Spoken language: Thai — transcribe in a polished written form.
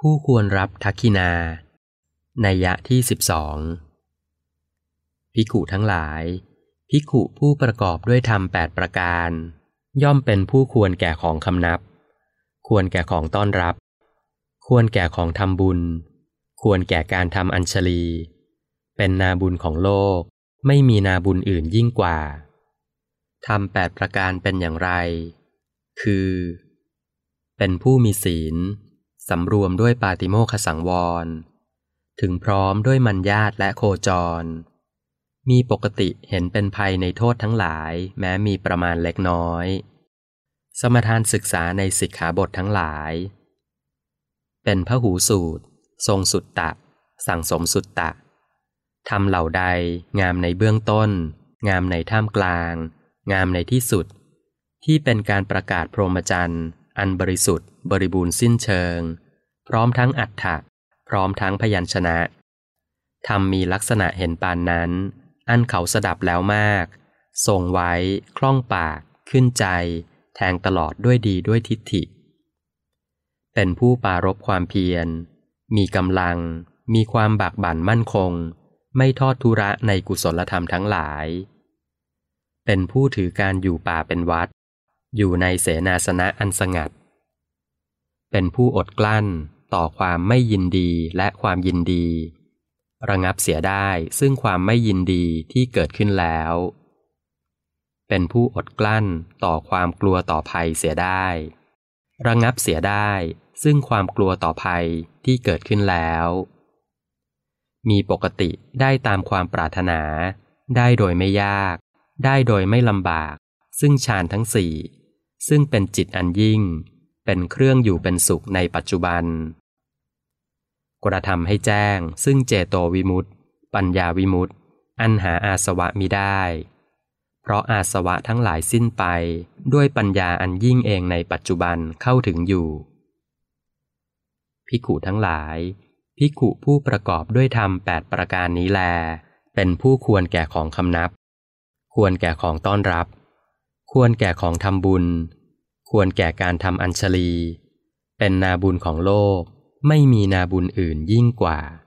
ผู้ควรรับทักขินานัยยะที่12ภิกขุทั้งหลายภิกขุผู้ประกอบด้วยธรรม8ประการย่อมเป็นผู้ควรแก่ของคำนับควรแก่ของต้อนรับควรแก่ของทำบุญควรแก่การทำอัญชลีเป็นนาบุญของโลกไม่มีนาบุญอื่นยิ่งกว่าธรรม8ประการเป็นอย่างไรคือเป็นผู้มีศีลสำรวมด้วยปาติโมกขสังวรถึงพร้อมด้วยมัญญาตและโคจรมีปกติเห็นเป็นภัยในโทษทั้งหลายแม้มีประมาณเล็กน้อยสมทานศึกษาในสิกขาบททั้งหลายเป็นพหูสูตรทรงสุตตะสั่งสมสุตตะทำเหล่าใดงามในเบื้องต้นงามในท่ามกลางงามในที่สุดที่เป็นการประกาศพรหมจรรย์อันบริสุทธิ์บริบูรณ์สิ้นเชิงพร้อมทั้งอรรถะพร้อมทั้งพยัญชนะธรรมมีลักษณะเห็นปานนั้นอันเขาสดับแล้วมากทรงไว้คล่องปากขึ้นใจแทงตลอดด้วยดีด้วยทิฏฐิเป็นผู้ปรารภความเพียรมีกำลังมีความบากบั่นมั่นคงไม่ทอดทุระในกุศลธรรมทั้งหลายเป็นผู้ถือการอยู่ป่าเป็นวัดอยู่ในเสนาสนะอันสงัดเป็นผู้อดกลั้นต่อความไม่ยินดีและความยินดีระงับเสียได้ซึ่งความไม่ยินดีที่เกิดขึ้นแล้วเป็นผู้อดกลั้นต่อความกลัวต่อภัยเสียได้ระงับเสียได้ซึ่งความกลัวต่อภัยที่เกิดขึ้นแล้วมีปกติได้ตามความปรารถนาได้โดยไม่ยากได้โดยไม่ลำบากซึ่งฌานทั้งสี่ซึ่งเป็นจิตอันยิ่งเป็นเครื่องอยู่เป็นสุขในปัจจุบันกระทำให้แจ้งซึ่งเจโตวิมุตติปัญญาวิมุตติอันหาอาสวะมิได้เพราะอาสวะทั้งหลายสิ้นไปด้วยปัญญาอันยิ่งเองในปัจจุบันเข้าถึงอยู่ภิกขุทั้งหลายภิกขุผู้ประกอบด้วยธรรม8ประการนี้แลเป็นผู้ควรแก่ของคำนับควรแก่ของต้อนรับควรแก่ของทำบุญควรแก่การทำอัญชลีเป็นนาบุญของโลกไม่มีนาบุญอื่นยิ่งกว่า